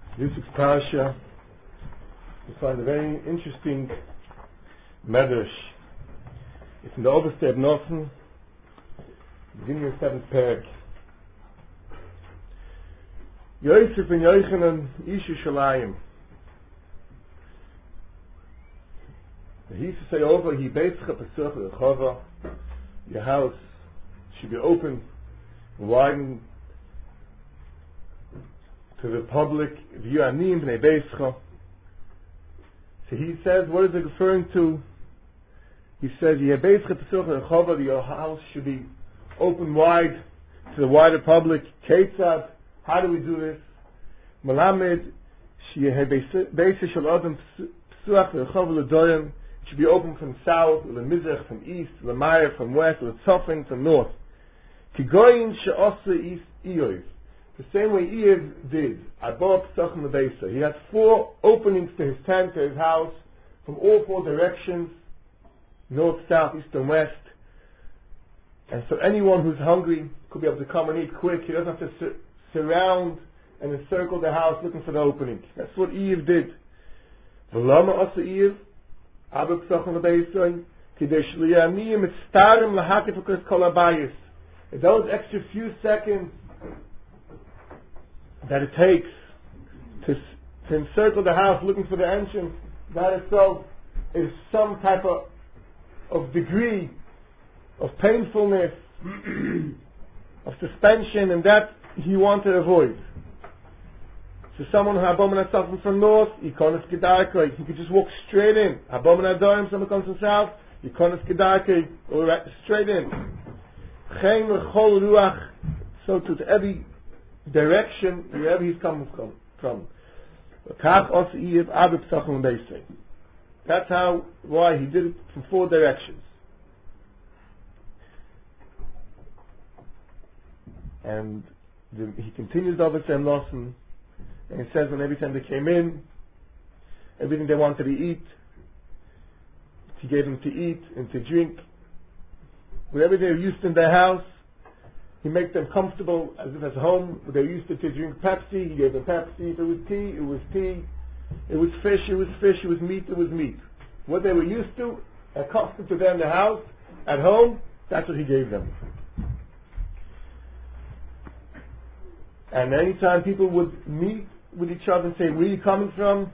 This week's parasha, we find a very interesting medrash. It's in the Overstep Nossen, beginning of the 7th parak. Yosef and Yochanan Ish Shalayim. He used to say over, he Beischa Pesach Rechova, your house should be open and widened to the public. V'yu anim b'nei Beischa. So he says, what is it referring to? He says, your Beischa Pesach Rechova, your house should be open wide to the wider public. Ketzad, how do we do this? Malamed, sheyeh Beischa shel Adam Pesach Rechova l'doyim. It should be open from south, l'mizrach from east, l'mayr from west, l'tzofin from north. Kigoyin she'osa east Iyov. The same way Iyov did. Abba Pesachim l'beisa. He had 4 openings to his tent, to his house, from all 4 directions, north, south, east, and west. And so anyone who's hungry could be able to come and eat quick. He doesn't have to surround and encircle the house looking for the opening. That's what Iyov did. V'lama osa Iyov. Abba Pesachim l'beisa. Kidei sh'liyaniyim mitztarim l'hakif v'kos kol habayis. In those extra few seconds that it takes to encircle the house looking for the entrance, that itself is some type of degree of painfulness, of suspension, and that he wanted to avoid. So someone who Habomen suffering from north, he could just walk straight in. Habomen Adorim, someone comes from south, he or straight in. So to every direction, wherever he's coming from. That's why he did it from 4 directions. And he continues over Sam Lawson, and he says when every time they came in, everything they wanted to eat, he gave them to eat and to drink. Whatever they were used to in their house, he made them comfortable as if at home. They were used to drink Pepsi, he gave them Pepsi. If it was tea, it was tea. It was fish, it was fish. It was meat, it was meat. What they were used to, accustomed to them in the house, at home, that's what he gave them. And anytime people would meet with each other and say, where are you coming from?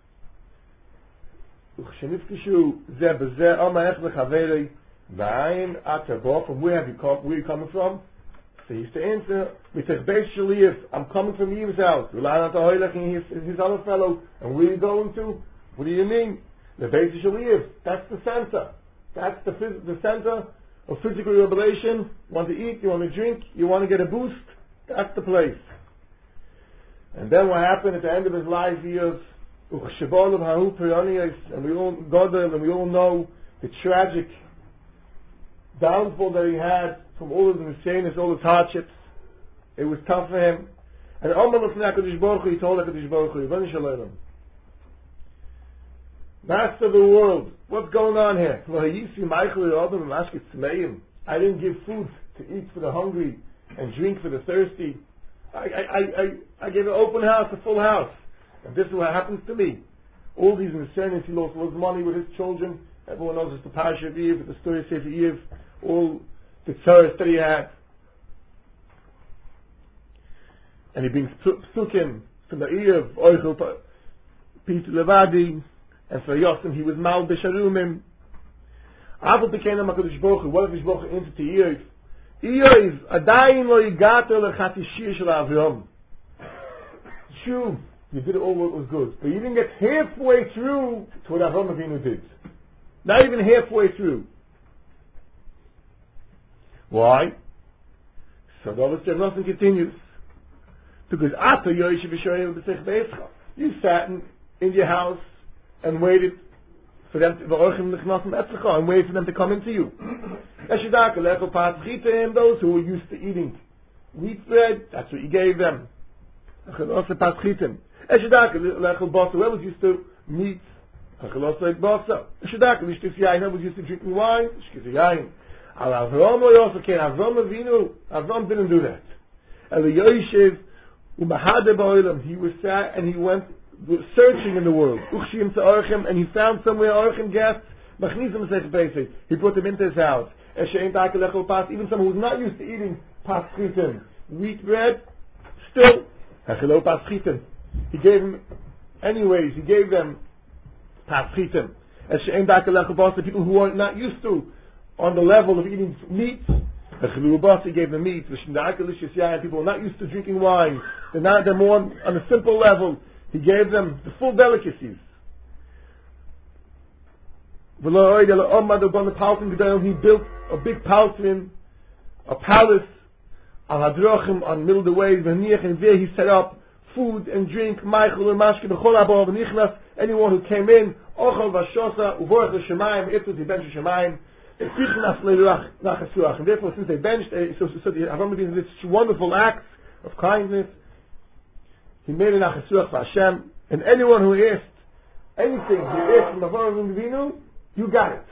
From where have you come? Where are you coming from? So he used to answer, I'm coming from Yiv's house. His other fellow. And where are you going to? What do you mean? The Beis Shaliv. That's the center. That's the center of physical revelation. You want to eat, you want to drink, you want to get a boost. That's the place. And then what happened at the end of his life, he was and we all know the tragic downfall that he had from all of the mistakes, all his hardships. It was tough for him. And he told HaKadosh Baruch Hu, Master of the world, what's going on here? I didn't give food to eat for the hungry and drink for the thirsty. I gave an open house, a full house. And this is what happens to me. All these mistakes, he lost all his money with his children. Everyone knows it's the Parasha of Iyov, the story of Sefer Iyov, all the tzaras that he had. And he brings psukim from the Iyov, Oichel, Peter Levadi, and for Yosem he was Mal B'Sharumim. Avol became a HaKadosh Baruch Hu. What if HaKadosh Baruch Hu answered to Iyov? Iyov, adayin lo yigato l'chatishir shel Avram. True, you did all what was good, but you didn't get halfway through to what Avram Avinu did. Not even halfway through. Why? So the Overstep Nossen continues. Because after you sat in your house and waited for them and waited for them to come into you. Those who were used to eating wheat bread, that's what you gave them. Whoever was used to meat, whoever was used to drinking wine, Avram didn't do that. Umahade ba'olam. He was sad and he went searching in the world. Uchshim to Orchem, and he found somewhere Orchem guests. Machnizim sech basic. He brought them into his house. Eshein ta'kelechol pas. Even someone who's not used to eating pas chitim, wheat bread, still hechelo pas chitim. He gave them, anyways. He gave them pas chitim. Eshein ta'kelechol pas. The people who are not used to, on the level of eating meat. He gave them meat. People who are not used to drinking wine. They're more on a simple level. He gave them the full delicacies. He built a big paltrin, a palace, on middle of the way, and there he set up food and drink, anyone who came in, and therefore, since they benched, so this wonderful act of kindness, he made an achasuach for Hashem, and anyone who asked anything, he asked from Avraham Avinu, you got it.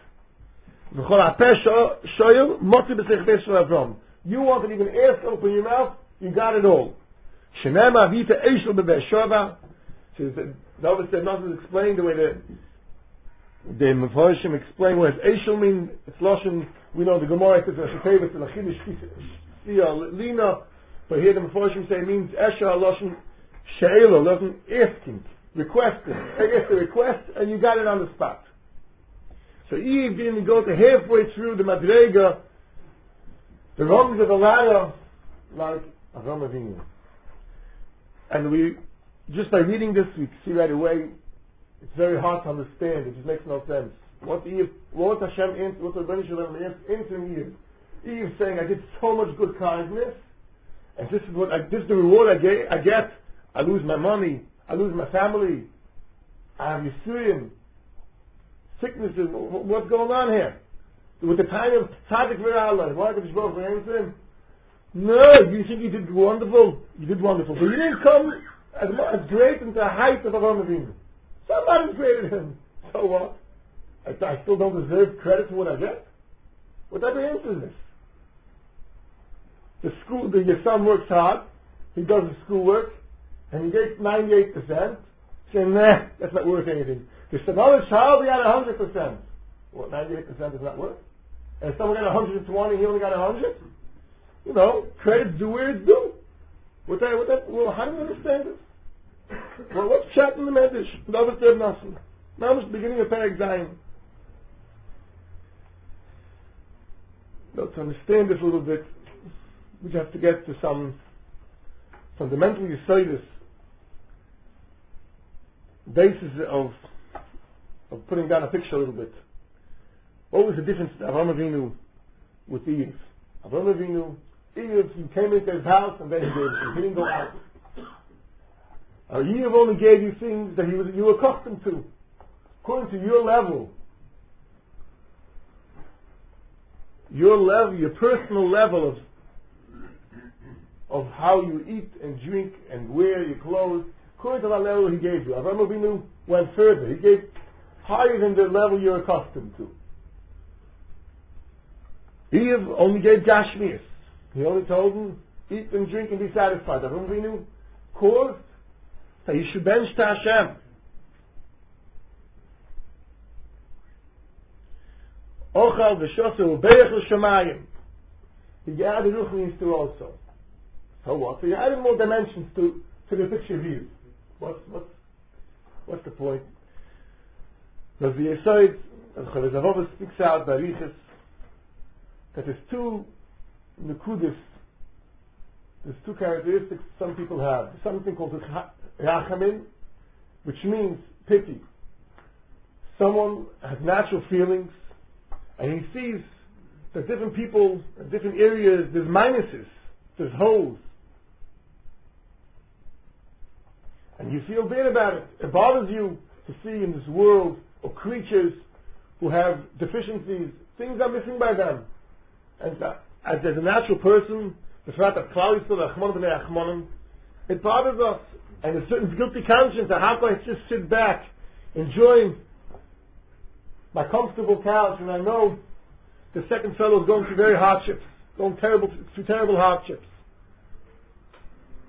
You want to even ask, open your mouth, you got it all. Shenema vita eishel bebeshova. The David said nothing to explain the way the Mefarshim explain what eishel means. It's Lashon. We know the Gemara says Hashatevis and Achidish Lina, but here the Mefarshim say it means Esha Lashon She'elo, Lashon asking, requesting. I guess the request, and you got it on the spot. So Eve didn't go to halfway through the Madrega, the rungs of the ladder, like Avraham Avinu. And we, just by reading this, we see right away, it's very hard to understand. It just makes no sense. What Hashem answered, what the Rebbeinu Shalom answering Eve? Eve saying, I did so much good kindness, and this is the reward I get. I lose my money, I lose my family, I have Yisurim, sicknesses. What's going on here? With the time of Tzaddik V'Ra'allah, why did Baruch answer him? No, you think you did wonderful? You did wonderful, but you didn't come as great into the height of Avraham Avinu. Somebody's greater than him. So what? I still don't deserve credit for what I get? What type of answer is this? Your son works hard, he does his schoolwork, and he gets 98%. Saying, nah, that's not worth anything. There's another child, he got 100%. What, 98% is not worth? And someone got 120, he only got 100? You know, credit's due where it's due. Well, how do you understand this? Well, let's chat in the Medrash. Now it's the beginning of Perek Zayin. Now, to understand this a little bit, we have to get to some fundamental Yesodis, basis of putting down a picture a little bit. What was the difference of Avraham Avinu with Eve? Avraham Avinu, Eve, he came into his house and then he gave it. He didn't go out. Eve only gave you things that you were accustomed to, according to your level. Your personal level of how you eat and drink and wear your clothes. According to that level he gave you. Avraham Avinu went further. He gave higher than the level you're accustomed to. Eve only gave Gashmias. He only told him, eat and drink and be satisfied. Avraham Avinu caused that he should bench to Hashem. Ochal v'shosel u'beich l'shamayim. He added Ruchnis to also. So what? So you added more dimensions to the picture of Eve. What's the point? Because the Yesod, as Chavez Avova speaks out by Riches, that there's two Nekudis, there's two characteristics some people have. There's something called Rachamin, which means pity. Someone has natural feelings, and he sees that different people, in different areas, there's minuses, there's holes. And you feel bad about it. It bothers you to see in this world of creatures who have deficiencies, things are missing by them. And as a natural person, the fact that Klal Yisrael Achmon b'nei Achmonim, it bothers us. And a certain guilty conscience that how can I just sit back, enjoying my comfortable couch, and I know the second fellow is going through very hardships, through terrible hardships.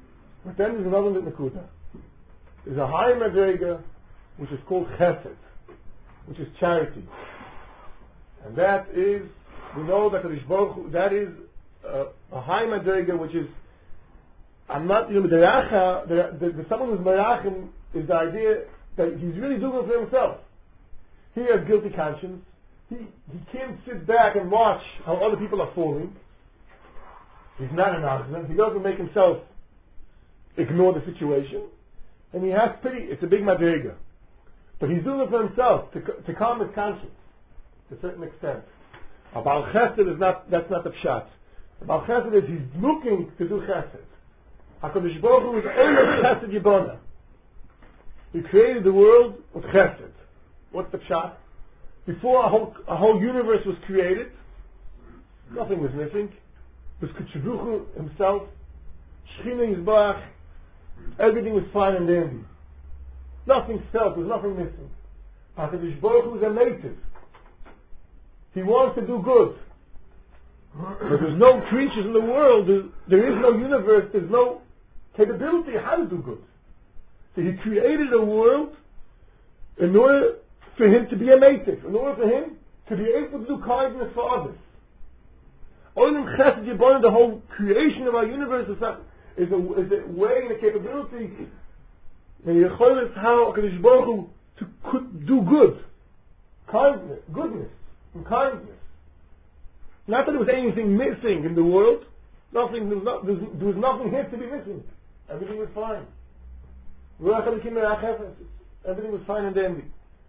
But then there's another Nikuda. There's a high Madrega which is called Chesed, which is charity. And that is, we know that that is a high Madrega which is, I'm not, the someone who's Merachim is the idea that he's really doing it for himself. He has guilty conscience. He can't sit back and watch how other people are falling. He's not an Achzan. He doesn't make himself ignore the situation. And he has pity. It's a big Madrega. But he's doing it for himself, to calm his conscience, to a certain extent. A Baal Chesed is not, that's not the Pshat. A Baal Chesed is he's looking to do Chesed. HaKadosh Baruch Hu is only Chesed Yibona. He created the world with Chesed. What's the Pshat? Before a whole universe was created, nothing was missing. It was Kadosh Baruch Hu himself, Shechina Yisbarach, everything was fine and dandy. Nothing felt, there was nothing missing. HaKadosh Baruch Hu is a native. He wants to do good. But there's no creatures in the world, there is no universe, there's no capability how to do good. So he created a world in order for him to be a native, in order for him to be able to do kindness for others. Olam Chesed Yibona, the whole creation of our universe is a way and a capability and Yecholos how HaKadosh Baruch Hu could do good, kindness, goodness, and kindness. Not that there was anything missing in the world. There was nothing here to be missing. Everything was fine. Everything was fine and dandy.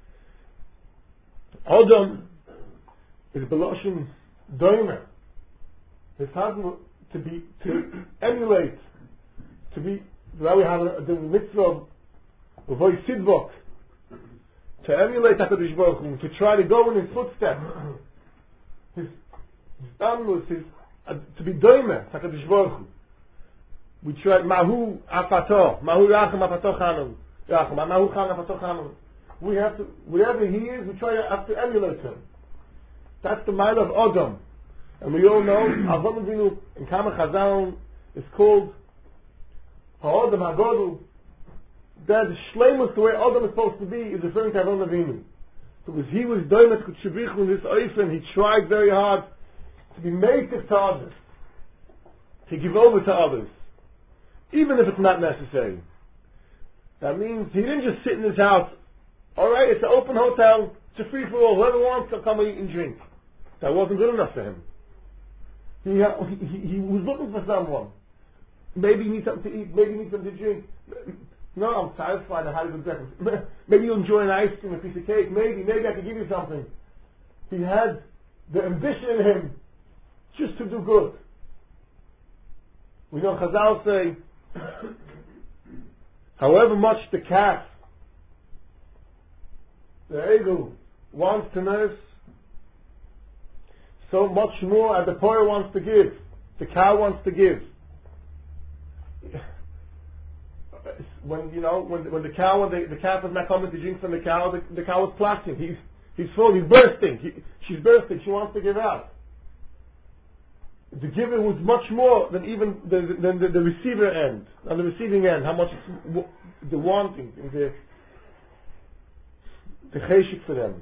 Adam is Beloshin Doimer. It's hard to emulate, to be, now we have the mitzvah of Voy Sidvok, to emulate HaKadosh Baruch Hu, to try to go in his footsteps. His Amnus, to be Doimer, HaKadosh Baruch Hu. We try, Mahu Apato, Mahu Racham Apato Chanam, Racham, Mahu Chanam Apato Chanam. We have to, wherever he is, we have to emulate him. That's the mile of Adam. And we all know, Avram Avinu in Kama Chazal is called Ha'odam HaGodel. That the Shleimus, the way Adam is supposed to be, is referring to Avram Avinu. Because he was Doimet Kutshavich in this Oifen, he tried very hard to be native to others, to give over to others, even if it's not necessary. That means he didn't just sit in his house. Alright, it's an open hotel, it's a free for all, whoever wants to come eat and drink. That wasn't good enough for him. He was looking for someone. Maybe you need something to eat, maybe you need something to drink. No, I'm satisfied, I had a good breakfast. Maybe you'll enjoy an ice cream, a piece of cake, maybe I could give you something. He had the ambition in him just to do good. We know Chazal say, however much the calf, the egel, wants to nurse, so much more as the poor wants to give, the cow wants to give. When the calf is not coming to drink from the cow is plashing. He's full. He's bursting. She's bursting. She wants to give out. The giver was much more than even the receiver end. On the receiving end, how much the wanting and the cheshik for them.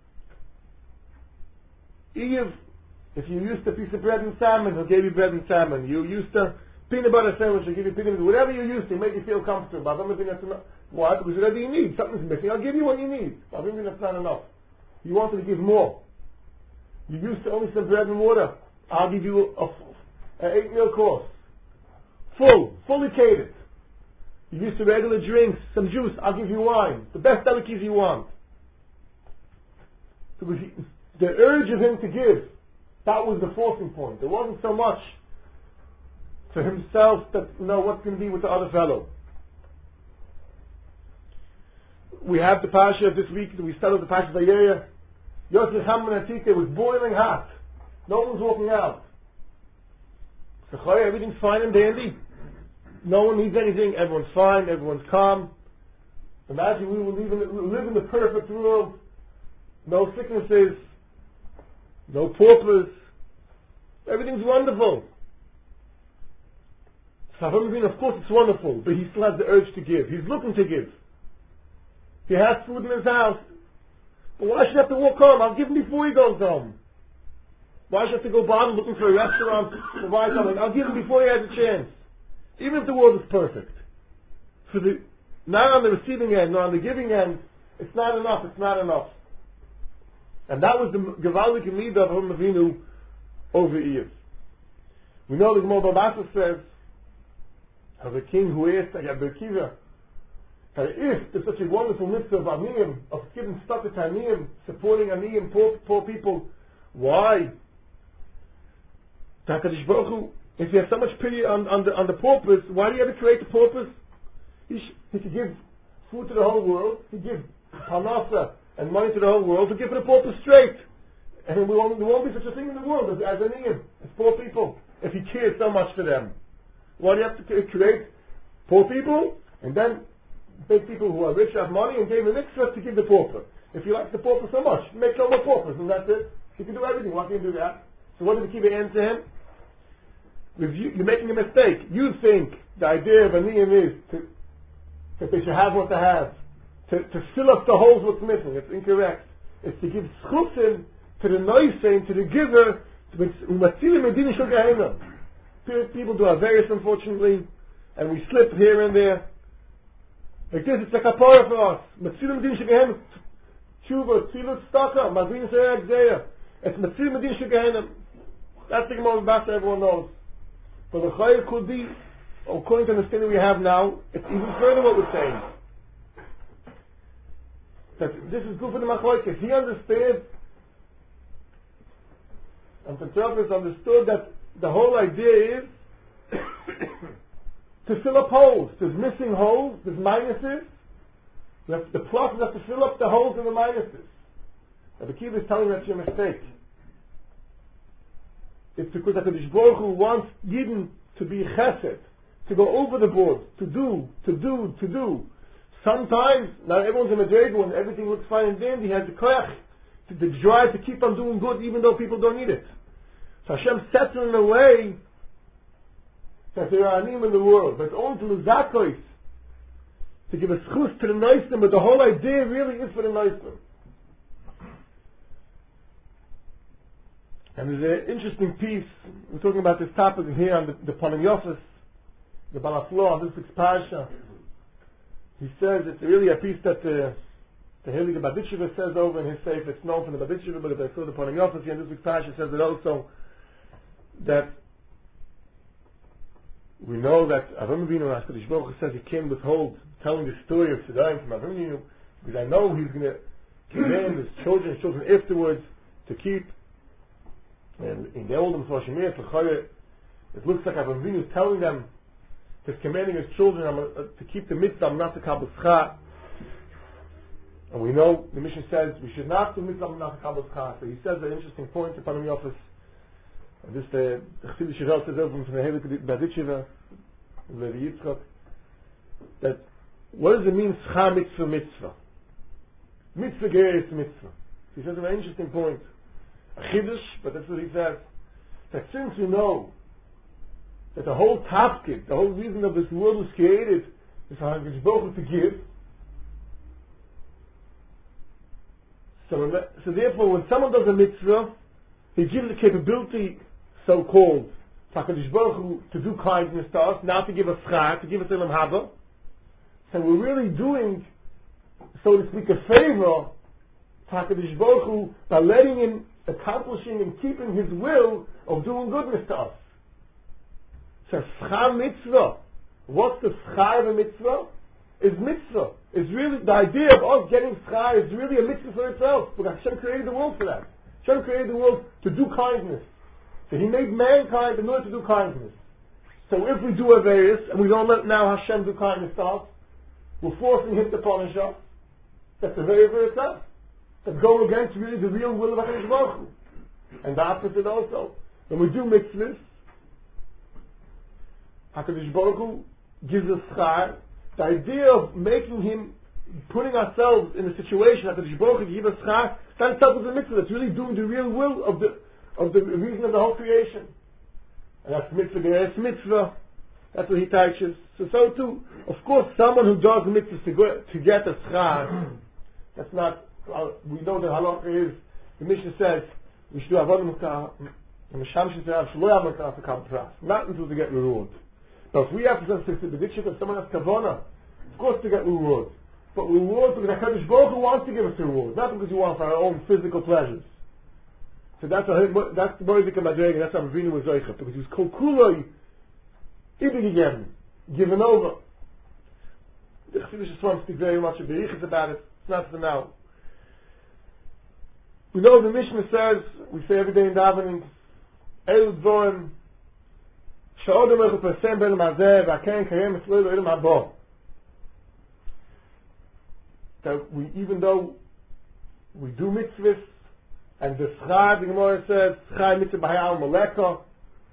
Eve, if you used a piece of bread and salmon, he'll give you bread and salmon. You used a peanut butter sandwich, he'll give you peanut butter. Whatever you used to make you feel comfortable. Why? Because whatever you need, something's missing. I'll give you what you need. I think that's not enough. You wanted to give more. You used to only some bread and water. I'll give you an 8-meal course. Fully catered. You used to regular drinks, some juice, I'll give you wine. The best delicacies you want. Because the urge of him to give, that was the forcing point. There wasn't so much for himself that, what's going to be with the other fellow. We have the Pasha this week, we started the Pasha Vayera. Yosef Chaman Atike was boiling hot. No one's walking out. So everything's fine and dandy. No one needs anything, everyone's fine, everyone's calm. Imagine we will live in the perfect world. No sicknesses, no paupers. Everything's wonderful. So Avraham Avinu, of course it's wonderful, but he still has the urge to give. He's looking to give. He has food in his house. But why should he have to walk home? I'll give him before he goes home. Why should I have to go bottom looking for a restaurant to buy something? I'll give him before he has a chance. Even if the world is perfect. Not on the receiving end, nor on the giving end, it's not enough, it's not enough. And that was the Gevaldik Midah of Avraham Avinu over years. We know the Gemara Baba says, of a king who asked Rabbi Akiva, that if there's such a wonderful mitzvah of Aniyim, of giving stuff to Aniyim, supporting Aniyim, poor people, why? HaKadosh Baruch Hu, if he has so much pity on the paupers, why do you have to create the paupers? He could give food to the whole world, he could give parnasa and money to the whole world, to give to the paupers straight. And there won't be such a thing in the world as Aniyim, as poor people, if he cares so much for them. Why do you have to create poor people and then make people who are rich have money and give an extra to give the pauper? If you like the pauper so much, make no more paupers and that's it. You can do everything. Why can't you do that? So what did the Kiva answer him? You're making a mistake. You think the idea of Aniyim is that they should have what they have. To fill up the holes what's missing. It's incorrect. It's to give schutzim to the noisein, to the giver, people do our various, unfortunately, and we slip here and there. Like this, it's a kapara for us. Metzilim medin shegehenim, tshuva, tzilut staka, mazin se'er gzeya. It's metzilim medin shegehenim. That's the Gemara Basa everyone knows. But the Chayr could be, according to the understanding we have now, it's even further what we're saying. That this is good for the Machlokes. He understood, and the Travis understood that the whole idea is to fill up holes. There's missing holes, there's minuses. The pluses have to fill up the holes and the minuses. Rabbi Kiva is telling you that's your mistake. It's because HaKadosh Baruch Hu wants Yidden to be chesed, to go over the board, to do. Sometimes, not everyone's a Madrega when everything looks fine and dandy, he has the koyach, the drive to keep on doing good even though people don't need it. So Hashem sets him in a way that there are anim in the world, but it's only to the zakois, to give a schus to the noisnim, but the whole idea really is for the noisnim. And there's an interesting piece, we're talking about this topic here on the Panim Yosef, the Balaflo, on this week's Parsha. He says it's really a piece that the Heilige Baditshiva says over in his Sefer. It's known from the Baditshiva, but if I saw the Panim Yosef here in this week's Parsha, says it also, that we know that Avraham Avinu, HaKadosh Baruch Hu says he can't withhold telling the story of Tzedayim from Avraham Avinu, because I know he's going to command his children afterwards to keep. And in the old Mephoshim, it looks like Avraham Avinu is telling them, he's commanding his children to keep the mitzvah, not to kabel schar. And we know the mission says we should not do mitzvah, not to kabel schar. So he says an interesting point in Panim Yosef. And this the Chassidus Shirel says over from the Heilige Baditshiva, Levi Yitzchak, that what does it mean schar mitzvah? Mitzvah geres mitzvah. He says a very interesting point. A chiddush, but that's what he says. That since we know that the whole tafkid, the whole reason of this world was created is for HaKadosh Baruch Hu to give. So therefore, when someone does a mitzvah, he gives the capability, so-called, for HaKadosh Baruch Hu to do kindness to us, not to give us schar, to give us ilam haba. So we're really doing, so to speak, a favor to HaKadosh Baruch Hu by letting him accomplishing and keeping his will of doing goodness to us. So schar mitzvah. What's the schar of a mitzvah? Is mitzvah. It's really the idea of us getting schar is really a mitzvah for itself. Because Hashem created the world for that. Hashem created the world to do kindness. So He made mankind in order to do kindness. So if we do Averis and we don't let now Hashem do kindness to us, we're forcing Him to punish us. That's a very for itself. That go against really the real will of HaKadosh Baruch Hu. And the opposite also. When we do mitzvahs, HaKadosh Baruch Hu gives us schar. The idea of making him, putting ourselves in a situation that HaKadosh Baruch Hu gives us schar, that itself is a mitzvah. That's really doing the real will of the reason of the whole creation. And that's mitzvah geres mitzvah. That's what he teaches. So too, of course, someone who does mitzvahs to get a schar, that's not, we know the halacha is, the Mishnah says, we should do avodah mukah, and the Shamshi says, shlo yamukah to come pras, not until to get reward. But if we have to say the ditch if someone has kavanah, of course to get reward. But reward because HaKadosh Baruch Hu wants to give us a reward, not because we want for our own physical pleasures. So that's the Moedik HaMadrega, that's how Ravina was Zoichet, because he was kol kuloi übergegeben, given over. The Chassidish Swarm speak very much of Berichas about it, it's not for now. We know the Mishnah says, we say every day in davening, El Dvorim, Sha'odem Echu Persem Ben Mazeh, V'aken Kayem Etzlo Elohim Habo. That we, even though we do mitzvahs, and the schar, the Gemara says, schar mitzvah b'hayal moleka,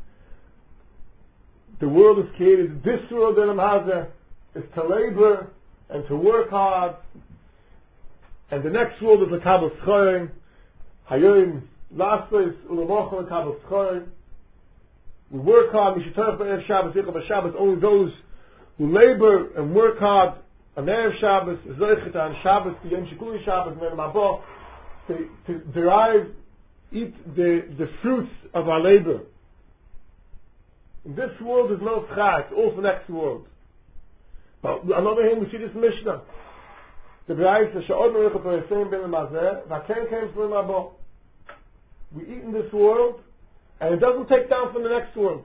the world is created, this world Elam Hazeh is to labor and to work hard, and the next world is the Kabbalah Schorim, Hayoim, Lasles, Ulamocha, the Kabbalah Schorim. We work hard, Mishitorach B'Erev Shabbos, Yichah B'Shabbos, only those who labor and work hard on Erev Shabbos, Zoichet on Shabbos, the Yom Shikuli Shabbos, and then Mabah, to derive, eat the fruits of our labor. In this world there's no schar, it's all for next world. But on the other hand, we see this Mishnah. The B'Rayis says, Sha'od Merecha Pereseim Ben L'Mazeh, V'aken Kaim Shlo Mabah. We eat in this world, and it doesn't take down from the next world.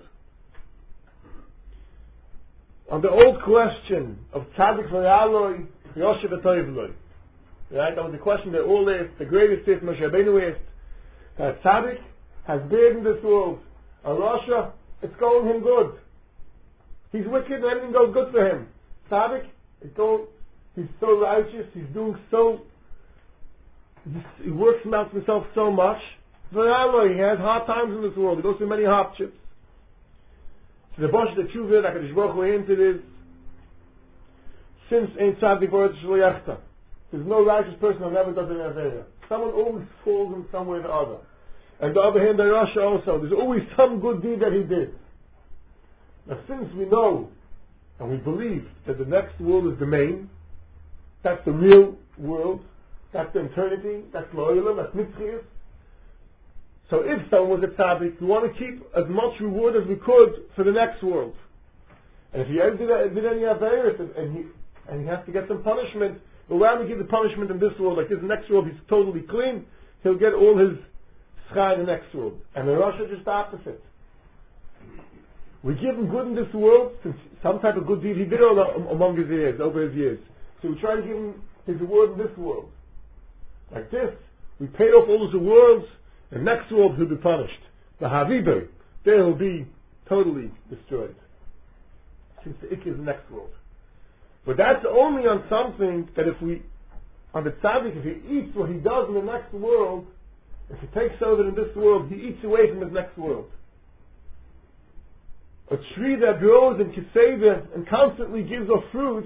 On the old question of Tzaddik V'Yaloi, Yoshe V'Toivloi. Right? That was the question that all asked, the greatest asked, Moshe Rabbeinu asked, that Tzaddik has been in this world. A Rasha, it's going him good. He's wicked and everything goes good for him. Tzaddik, he's so righteous, he's doing so, he works out himself so much. V'Yaloi, he has hard times in this world, he goes through many hardships. So the Bosh the Tshuva that HaKadosh Baruch Hu hinted is, since Ein Tzaddik B'Oretz Shelo Yachta, there's no righteous person who never does an Avera. Someone always falls in some way or the other. And the other hand, the Rasha also, there's always some good deed that he did. Now since we know, and we believe that the next world is the main, that's the real world, that's the eternity, that's Lo'olam, that's Mitzchias. So if someone was a tzaddik, we want to keep as much reward as we could for the next world. And if he ever did any Averis and he has to get some punishment, we'll rather give the punishment in this world, like this next world he's totally clean, he'll get all his schar in the next world. And the Rasha just the opposite. We give him good in this world, since some type of good deed he did among his years, over his years. So we try to give him his reward in this world. Like this, we pay off all his rewards, and next world he'll be punished. The Haviber, there he'll be totally destroyed. Since the Ik is the next world. But that's only on something that on the tzaddik, if he eats what he does in the next world, if he takes over in this world, he eats away from his next world. A tree that grows in Kiseda and constantly gives off fruits,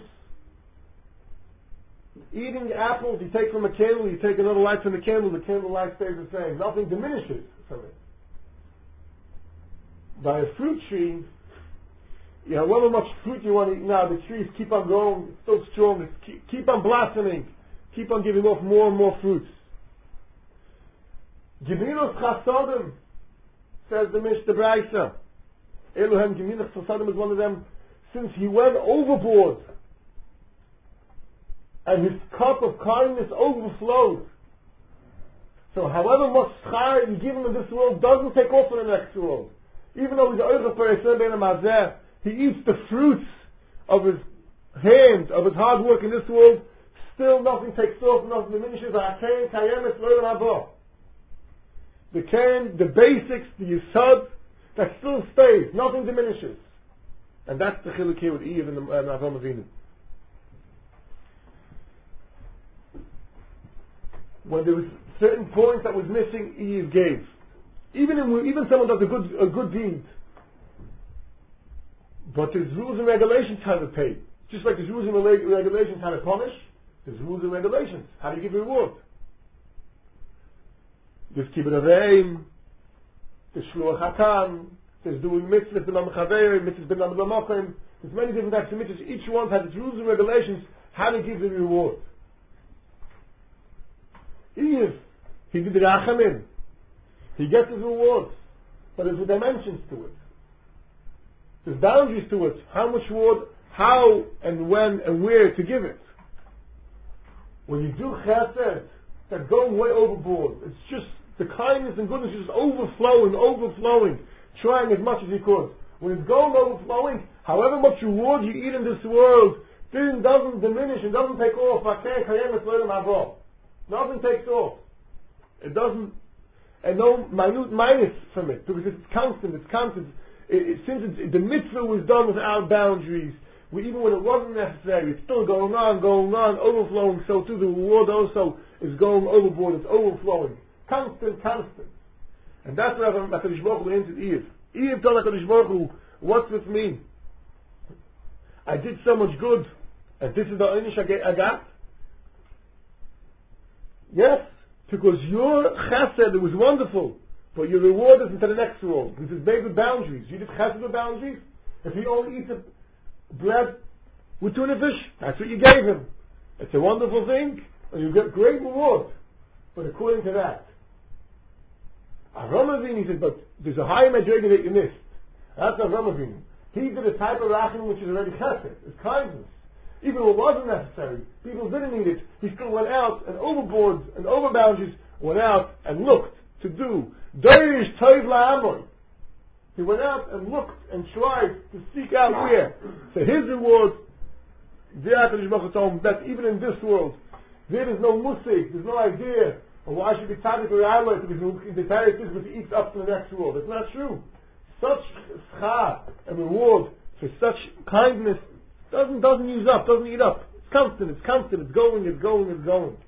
eating apples, you take from a candle, you take another light from the candle light stays the same. Nothing diminishes from it. By a fruit tree, however much fruit you want to eat now, the trees keep on growing, it's so strong, it's keep on blossoming, keep on giving off more and more fruits. Gemilos Chasodim, says the Mishnah Braysa. Elohem Gemilos Chasodim is one of them, since he went overboard, and his cup of kindness overflowed. So however much schar you give him in this world doesn't take off in the next world. Even though he's Oicha Peresem Ben Mazeh, he eats the fruits of his hand, of his hard work in this world, still nothing takes off, nothing diminishes. The Kain, the basics, the Yisod, that still stays, nothing diminishes. And that's the chiluk here with Eve and Avraham Avinu. When there was certain points that was missing, Eve gave. Even someone does a good deed, but there's rules and regulations how to pay. Just like there's rules and regulations how to punish, there's rules and regulations how to give reward. There's kibbut aveim, there's shluach hakam, there's doing mitzvahs, b'lam chaver, mitzvahs b'lam b'makom. There's many different types of mitzvahs. Each one has its rules and regulations, how to give the reward. Eve, he did the rachamim. He gets his rewards. But there's dimensions to it. There's boundaries to it. How much reward, how and when and where to give it. When you do chesed, that's going way overboard. It's just, the kindness and goodness is just overflowing, trying as much as you could. When it's going overflowing, however much reward you eat in this world, it doesn't diminish and doesn't take off. Nothing takes off. It doesn't, and no minute minus from it, because it's constant. Since the mitzvah was done without boundaries, even when it wasn't necessary, it's still going on, overflowing, so too the reward also is going overboard, it's overflowing. Constant. And that's what HaKadosh Baruch Hu answered Eve. Eve told HaKadosh Baruch Hu, what's with me? I did so much good, and this is the einish I got? Yes, because your chesed, it was wonderful, but your reward is into the next world. This is made with boundaries. You did chesed with boundaries. If he only eats bread with tuna fish, that's what you gave him. It's a wonderful thing, and you get great reward. But according to that, Avraham Avinu, he said, but there's a higher majority that you missed. That's Avraham Avinu. He did a type of rachim which is already chesed. It's kindness. Even though it wasn't necessary, people didn't need it, he still went out and overboard and over boundaries, went out and looked to do. Darish Tov La'amon. He went out and looked and tried to seek out where. So his reward, that even in this world, there is no musik, there's no idea of why I should be tzaddik or Allah, because the Torah says that he eats up to the next world. That's not true. Such schar and reward for such kindness doesn't use up, doesn't eat up. It's constant, it's going.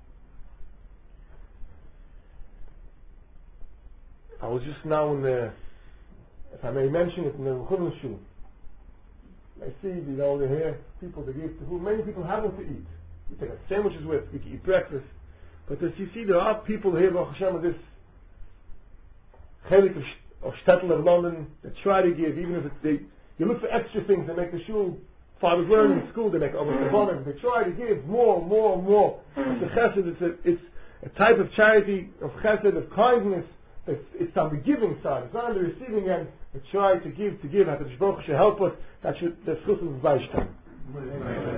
I was just now in the, if I may mention it, in the Chulun Shul. I see, they hear people, they give to food. Many people have what to eat. You take sandwiches with, you can eat breakfast. But as you see, there are people here, Baruch Hashem, of this chelik of Shtetl of London, that try to give, even if it's you look for extra things, they make the shul, fathers learning in school, they make over the they try to give more. It's a chesed, it's a type of charity, of chesed, of kindness. It's on the giving side, it's not on the receiving end. They try to give, HaKadosh Baruch Hu should help us, that's chus of Weishtein.